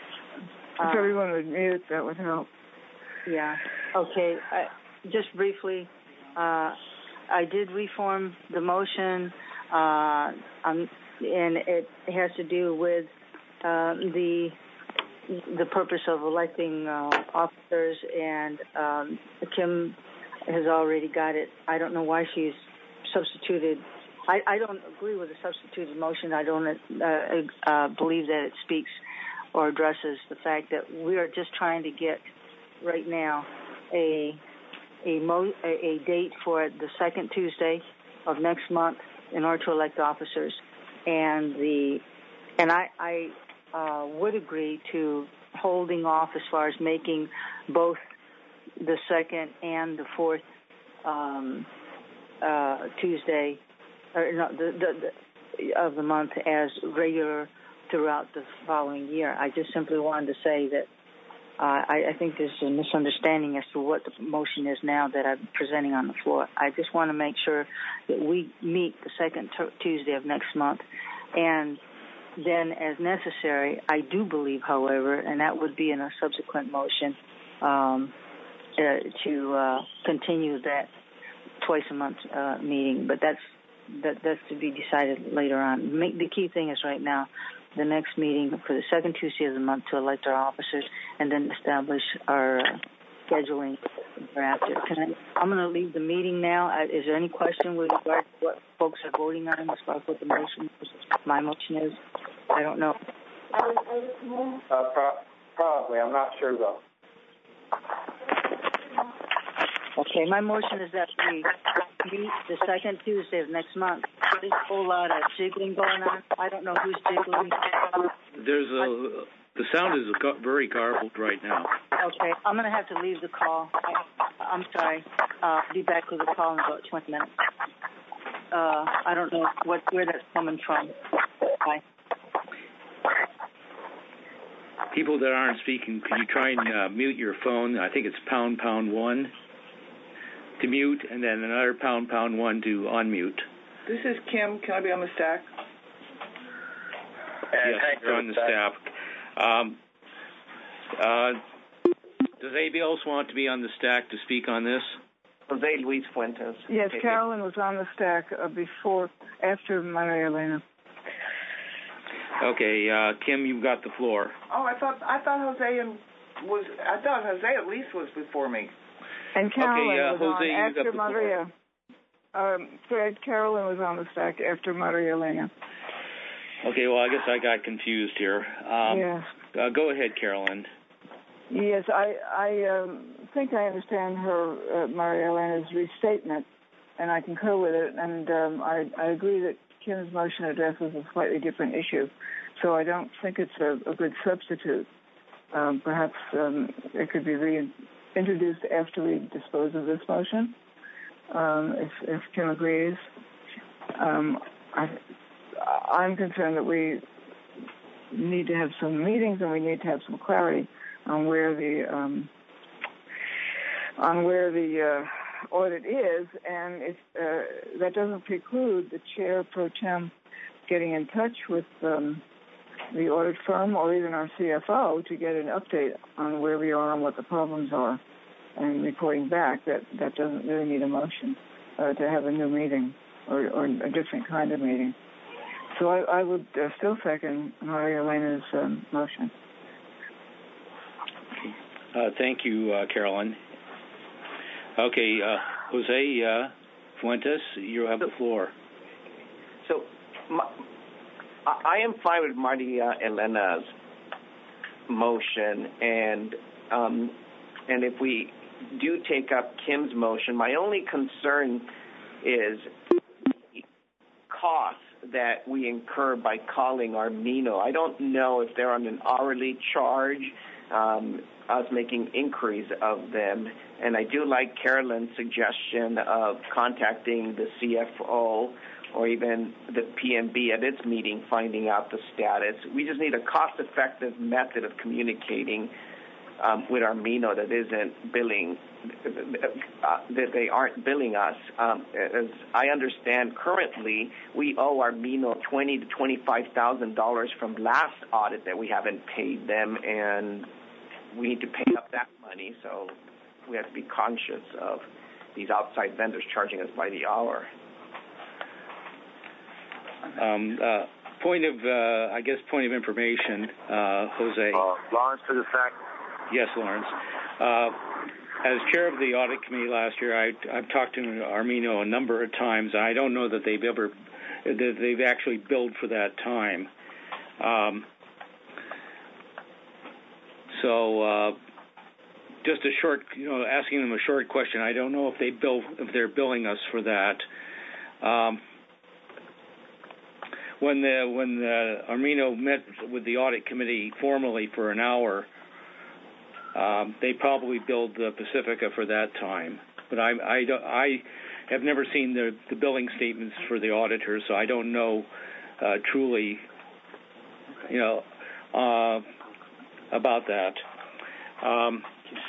If uh, everyone would mute, that would help. Yeah. Okay. I, just briefly, uh, I did reform the motion, uh, um, and it has to do with uh, the the purpose of electing uh, officers. And um, Kim has already got it. I don't know why she's substituted. I, I don't agree with the substituted motion. I don't uh, uh, believe that it speaks or addresses the fact that we are just trying to get right now a a, mo- a a date for the second Tuesday of next month in order to elect officers, and the and I I uh, would agree to holding off as far as making both the second and the fourth um, uh, Tuesday or no, the, the, the of the month as regular throughout the following year. I just simply wanted to say that uh, I, I think there's a misunderstanding as to what the motion is now that I'm presenting on the floor. I just want to make sure that we meet the second t- Tuesday of next month, and then as necessary, I do believe, however, and that would be in a subsequent motion, um, uh, to uh, continue that twice a month uh, meeting, but that's that, that's to be decided later on. Make, the key thing is right now the next meeting for the second Tuesday of the month to elect our officers and then establish our uh, scheduling thereafter. Can I, I'm going to leave the meeting now. Uh, is there any question with regard to what folks are voting on as far as what the motion, my motion is? I don't know. Uh, pro- probably. I'm not sure, though. Okay, my motion is that we meet the second Tuesday of next month. There's a whole lot of jiggling going on. I don't know who's jiggling. There's a the sound is very garbled right now. Okay, I'm going to have to leave the call. I, I'm sorry. Uh, be back with a call in about twenty minutes. Uh, I don't know what where that's coming from. Bye. People that aren't speaking, could you try and uh, mute your phone? I think it's pound pound one to mute, and then another pound pound one to unmute. This is Kim. Can I be on the stack? And yes, you're on the staff. Um, uh, does anybody else want to be on the stack to speak on this? Jose Luis Fuentes. Yes, Carolyn was on the stack uh, before, after Maria Elena. Okay, uh, Kim, you've got the floor. Oh, I thought I thought Jose and was I thought Jose at least was before me. And Carolyn okay, uh, was Jose, on after the Maria. Um, Fred, Carolyn was on the stack after Maria Elena. Okay, well, I guess I got confused here. Um, yes. Uh, go ahead, Carolyn. Yes, I I um, think I understand her, uh, Maria Elena's restatement, and I concur with it. And um, I, I agree that Kim's motion addresses a slightly different issue, so I don't think it's a, a good substitute. Um, perhaps um, it could be reintroduced after we dispose of this motion, um, if, if Kim agrees. Um, I, I'm concerned that we need to have some meetings and we need to have some clarity on where the um, on where the uh, audit is, and if, uh, that doesn't preclude the chair pro tem getting in touch with um, the audit firm or even our C F O to get an update on where we are and what the problems are, and reporting back. That that doesn't really need a motion uh, to have a new meeting or, or a different kind of meeting. So I, I would uh, still second Maria Elena's um, motion. Uh, thank you, uh, Carolyn. Okay, uh, Jose uh, Fuentes, you have the floor. So, my, I am fine with Maria Elena's motion, and um, and if we do take up Kim's motion, my only concern is costs that we incur by calling our Mino. I don't know if they're on an hourly charge, um, us making inquiries of them. And I do like Carolyn's suggestion of contacting the C F O or even the P M B at its meeting, finding out the status. We just need a cost-effective method of communicating um, with our Mino that isn't billing, uh, that they aren't billing us. Um, as I understand, currently we owe our Mino twenty to twenty-five thousand dollars from last audit that we haven't paid them, and we need to pay up that money. So we have to be conscious of these outside vendors charging us by the hour. Um, uh, point of, uh, I guess, point of information, uh, Jose. Uh, Lawrence to the fact. Yes, Lawrence. Uh, as chair of the audit committee last year, I, I've talked to Armino a number of times. I don't know that they've ever, that they've actually billed for that time. Um, so, uh, just a short, you know, asking them a short question. I don't know if they bill, if they're billing us for that. Um, when the when the Armino met with the audit committee formally for an hour, um, they probably billed the Pacifica for that time. But I I, don't, I have never seen the, the billing statements for the auditors, so I don't know uh, truly, you know, uh, about that. Um,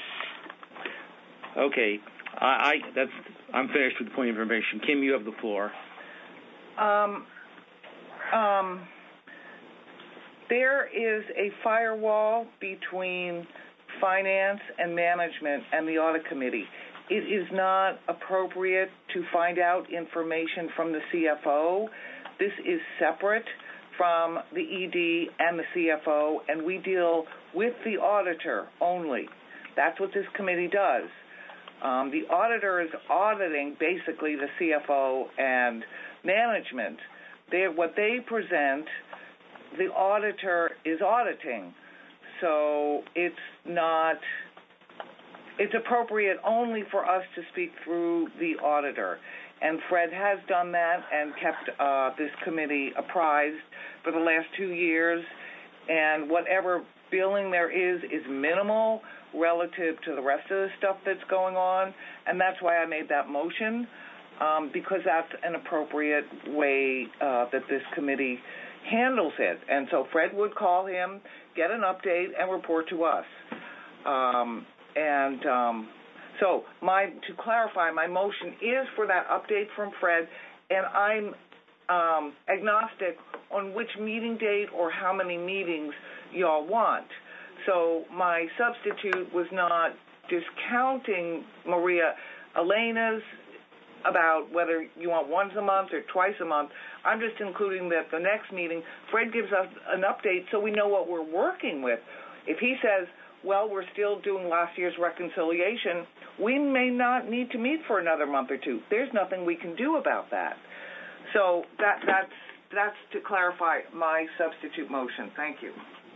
okay, I, I that's I'm finished with the point of information. Kim, you have the floor. Um. Um, there is a firewall between finance and management and the audit committee. It is not appropriate to find out information from the C F O. This is separate from the E D and the C F O, and we deal with the auditor only. That's what this committee does. Um, the auditor is auditing basically the C F O and management. They, what they present, the auditor is auditing. So it's not, it's appropriate only for us to speak through the auditor. And Fred has done that and kept uh, this committee apprised for the last two years. And whatever billing there is is minimal relative to the rest of the stuff that's going on, and that's why I made that motion, um, because that's an appropriate way uh, that this committee handles it. And so Fred would call him, get an update, and report to us. Um, and um, so my to clarify, my motion is for that update from Fred, and I'm um, agnostic on which meeting date or how many meetings y'all want. So my substitute was not discounting Maria Elena's about whether you want once a month or twice a month. I'm just including that the next meeting, Fred gives us an update so we know what we're working with. If he says, well, we're still doing last year's reconciliation, we may not need to meet for another month or two. There's nothing we can do about that. So that that's that's to clarify my substitute motion. Thank you.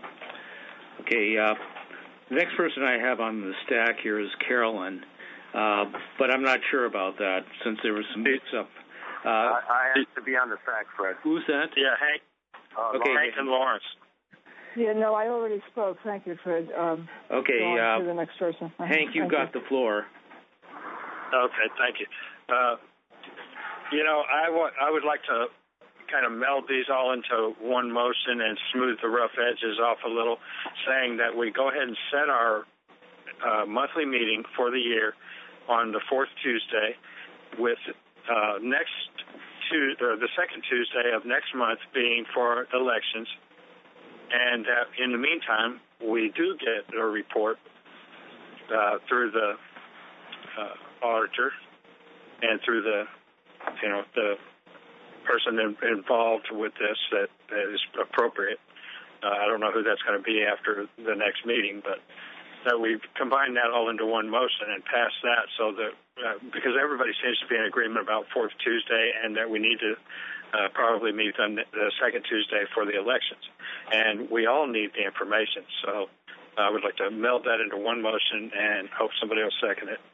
Okay, uh, the next person I have on the stack here is Carolyn, uh, but I'm not sure about that since there was some mix-up. Uh, I, I have to be on the stack, Fred. Who's that? Yeah, Hank. Uh, okay, Hank and Lawrence. Yeah, no, I already spoke. Thank you, Fred. Um, okay, go on uh, to the next person. Hank, you've Thank got you. the floor. Okay, thank you. Uh, you know, I, w- I would like to kind of meld these all into one motion and smooth the rough edges off a little, saying that we go ahead and set our uh, monthly meeting for the year on the fourth Tuesday, with uh, next tu- or the second Tuesday of next month being for elections, and uh, in the meantime, we do get a report uh, through the uh, auditor and through the, you know, the person in, involved with this that, that is appropriate. Uh, I don't know who that's going to be after the next meeting, but that we combine that all into one motion and pass that, so that uh, because everybody seems to be in agreement about fourth Tuesday, and that we need to uh, probably meet on the second Tuesday for the elections, and we all need the information. So I would like to meld that into one motion and hope somebody will second it.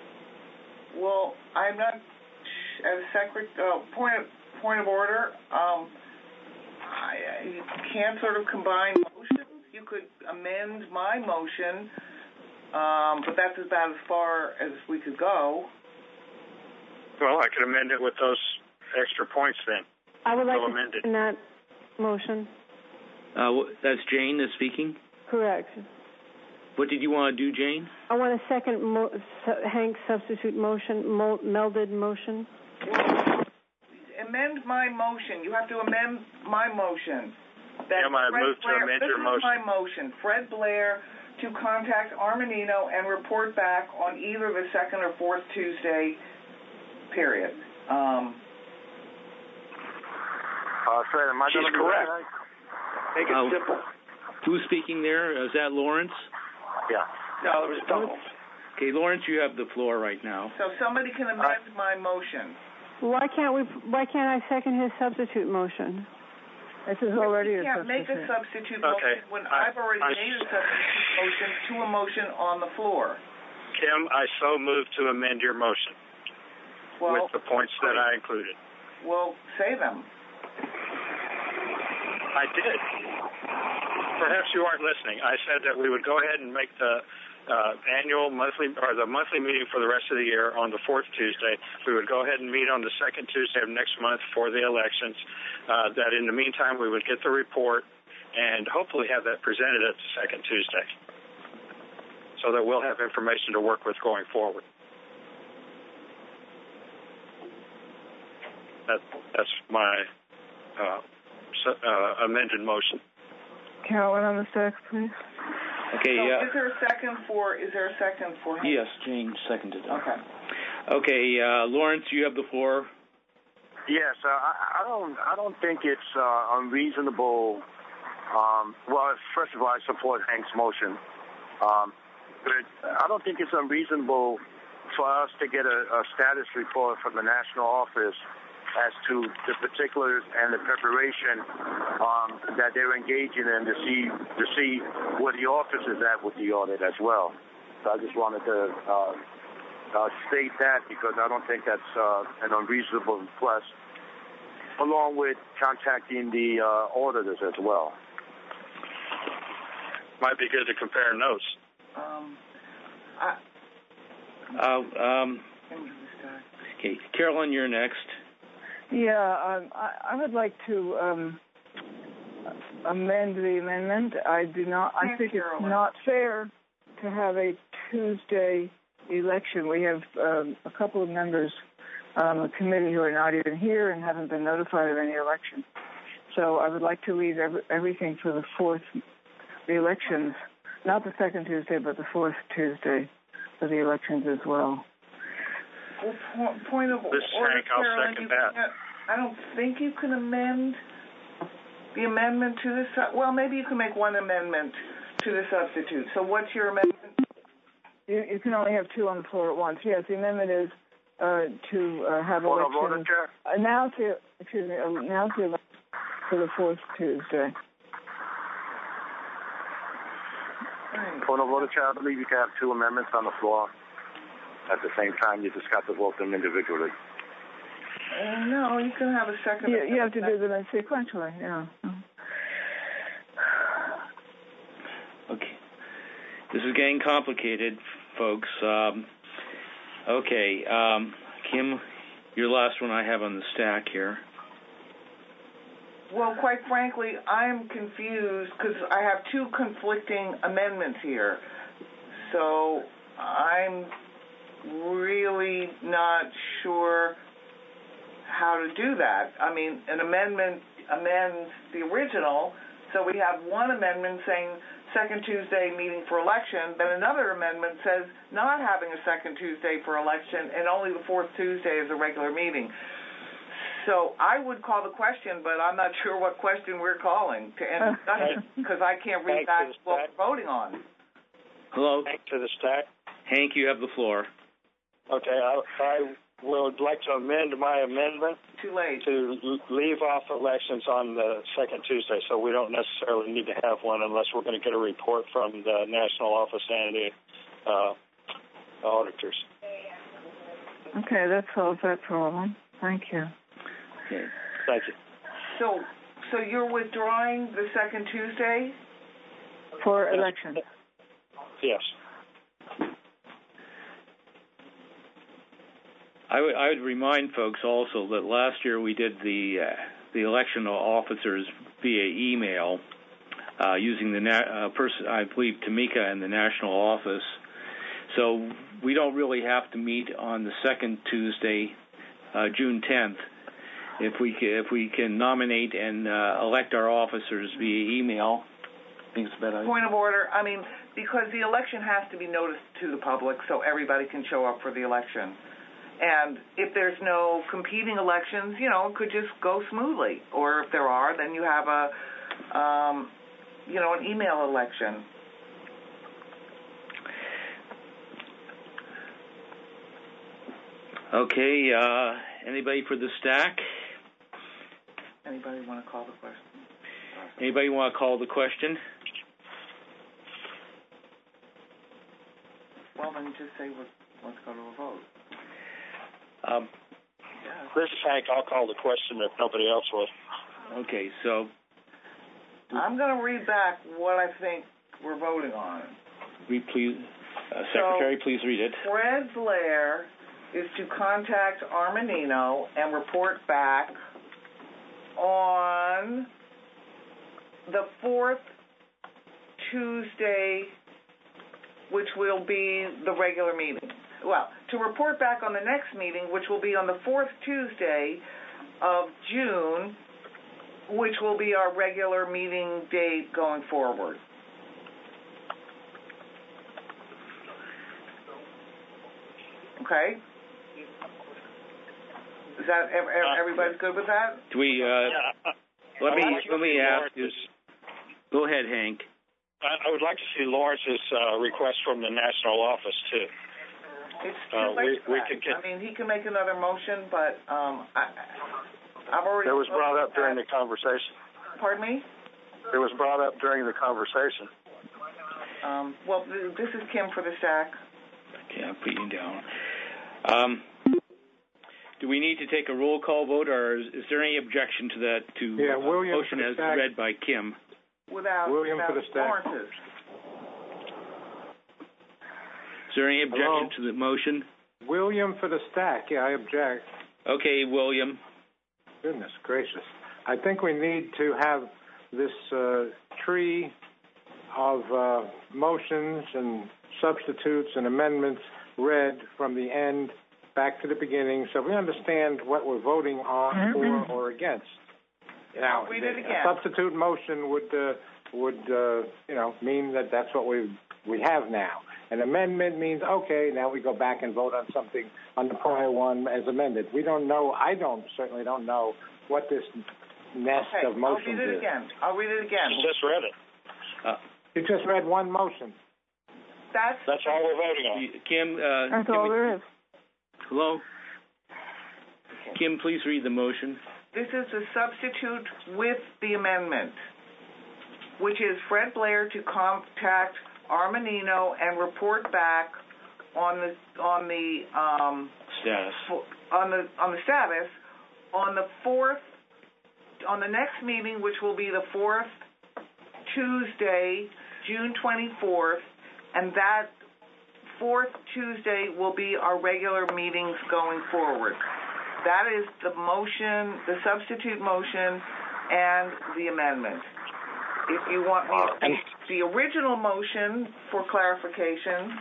Well, I'm not as secret. Uh, point of point of order. Um, I, I can't sort of combine motions. You could amend my motion, um, but that's about as far as we could go. Well, I could amend it with those extra points then. I would like so to amended. amend that motion. Uh, that's Jane that's speaking? Correct. What did you want to do, Jane? I want a second mo- su- Hank's substitute motion, mo- melded motion. Well, amend my motion. You have to amend my motion. That yeah, I moved to amend this your motion. This is my motion. Fred Blair to contact Armanino and report back on either the second or fourth Tuesday, period. Um, uh, Fred, am I She's going to be correct. right? Make it Uh, simple. Who's speaking there? Is that Lawrence? Yeah. No, it was Donald. Okay, Lawrence, you have the floor right now. so somebody can amend uh, my motion. Why can't we? Why can't I second his substitute motion? This is already you a can't substitute. make a substitute Okay. motion when I, I've already I, made a substitute motion to a motion on the floor. Kim, I so move to amend your motion Well, with the points that I included. Well, say them. I did. Perhaps you aren't listening. I said that we would go ahead and make the uh, annual monthly or the monthly meeting for the rest of the year on the fourth Tuesday. We would go ahead and meet on the second Tuesday of next month for the elections. Uh, that in the meantime we would get the report and hopefully have that presented at the second Tuesday, so that we'll have information to work with going forward. That that's my uh, uh, amended motion. Carolyn on the stack, please. Okay, so yeah. Is there a second for? Is there a second for him? Yes, Jane seconded it. Okay. Okay, uh, Lawrence, you have the floor. Yes, uh, I, I don't. I don't think it's uh, unreasonable. Um, well, first of all, I support Hank's motion, um, but I don't think it's unreasonable for us to get a, a status report from the national office as to the particulars and the preparation um, that they're engaging in to see to see where the office is at with the audit as well. So I just wanted to uh, uh, state that, because I don't think that's uh, an unreasonable request, along with contacting the uh, auditors as well. might be good to compare notes. Um, I, Uh, um, okay, Carolyn, you're next. Yeah, um, I, I would like to um, amend the amendment. I do not. I think it's not fair to have a Tuesday election. We have um, a couple of members on the committee who are not even here and haven't been notified of any election. So I would like to leave every, everything for the fourth, the elections, not the second Tuesday, but the fourth Tuesday for the elections as well. Well, point, point of this order, Hank, I'll Carolyn, second you that. can't- I don't think you can amend the amendment to this. Well, maybe you can make one amendment to the substitute. So what's your amendment? You, you can only have two on the floor at once. Yes, the amendment is uh, to uh, have Point of order, elections. Chair. Announce the, excuse me, announce the election for the fourth Tuesday. Point of order, Chair. I believe you can have two amendments on the floor at the same time. You just got to vote them individually. Uh, no, you can have a second. You, you have to do them sequentially, yeah. Okay. This is getting complicated, folks. Um, okay, um, Kim, your last one I have on the stack here. Well, quite frankly, I'm confused because I have two conflicting amendments here. So I'm really not sure how to do that. I mean, an amendment amends the original, so we have one amendment saying second Tuesday meeting for election, then another amendment says not having a second Tuesday for election and only the fourth Tuesday is a regular meeting. So I would call the question, but I'm not sure what question we're calling to end discussion because I can't read back what we're voting on. Hello? Hank to the stack. Hank, you have the floor. Okay, I, I would like to amend my amendment Too late. to leave off elections on the second Tuesday, so we don't necessarily need to have one unless we're going to get a report from the national office and the uh, auditors. Okay, that solves that problem. Thank you. Okay. Thank you. So, so you're withdrawing the second Tuesday? For election. Yes. I would, I would remind folks also that last year we did the uh, the election officers via email uh, using the na- uh, person, I believe, Tamika in the national office. So we don't really have to meet on the second Tuesday, uh, June tenth. If we can, if we can nominate and uh, elect our officers via email, I think it's a better idea. Point of order. I mean, because the election has to be noticed to the public so everybody can show up for the election. And if there's no competing elections, you know, it could just go smoothly. Or if there are, then you have a, um, you know, an email election. Okay, uh, anybody for the stack? Anybody want to call the question? Anybody want to call the question? Well, then just say what, let's go to a vote. Um, This is Hank. I'll call the question if nobody else will. Okay, so I'm going to read back what I think we're voting on. read please, uh, Secretary, so, please read it. Fred Blair is to contact Armanino and report back on the fourth Tuesday, which will be the regular meeting. Well, to report back on the next meeting, which will be on the fourth Tuesday of June, which will be our regular meeting date going forward. Okay? Is that everybody's good with that? Do we? Uh, let me let me ask you. Go ahead, Hank. I would like to see Lawrence's uh, request from the national office too. It's uh, we, we could get, I mean, he can make another motion, but um, I, I've already. It was brought up during the conversation. Pardon me? It was brought up during the conversation. Um, well, this is Kim for the stack. Okay, I'm putting you down. Um, do we need to take a roll call vote, or is, is there any objection to that? To yeah, uh, William motion as read by Kim? Without, William without for the stack. Lawrence's. there any objection Hello? to the motion? William for the stack. Yeah, I object. Okay, William. Goodness gracious. I think we need to have this uh, tree of uh, motions and substitutes and amendments read from the end back to the beginning so we understand what we're voting on Mm-hmm. for or against. Now, Read it again. a substitute motion would, uh, would uh, you know, mean that that's what we we have now. An amendment means, okay, now we go back and vote on something on the prior one as amended. We don't know, I don't, certainly don't know what this nest Okay, of motions I'll read it is. again. I'll read it again. You just read it. Uh, You just read one motion. That's That's all we're voting on. Kim, uh, That's Kim, all there is. hello? Kim, please read the motion. This is a substitute with the amendment, which is Fred Blair to contact Armanino and report back on the on the um, Status. on the on the status on the fourth on the next meeting, which will be the fourth Tuesday, June twenty-fourth, and that fourth Tuesday will be our regular meetings going forward. That is the motion, the substitute motion, and the amendment. If you want me to read the original motion for clarification,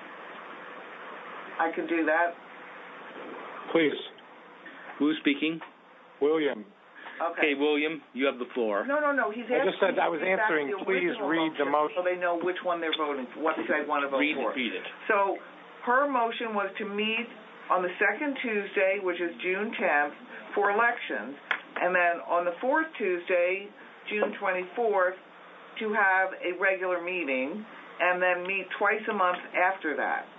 I can do that. Please. Who's speaking? William. Okay. Okay, William, you have the floor. No, no, no. He's I asking. just said I was he's answering, asking the please original read the motion. so they know which one they're voting for, what they want to vote Read for. it, read it. So her motion was to meet on the second Tuesday, which is June tenth, for elections, and then on the fourth Tuesday, June twenty-fourth, to have a regular meeting, and then meet twice a month after that.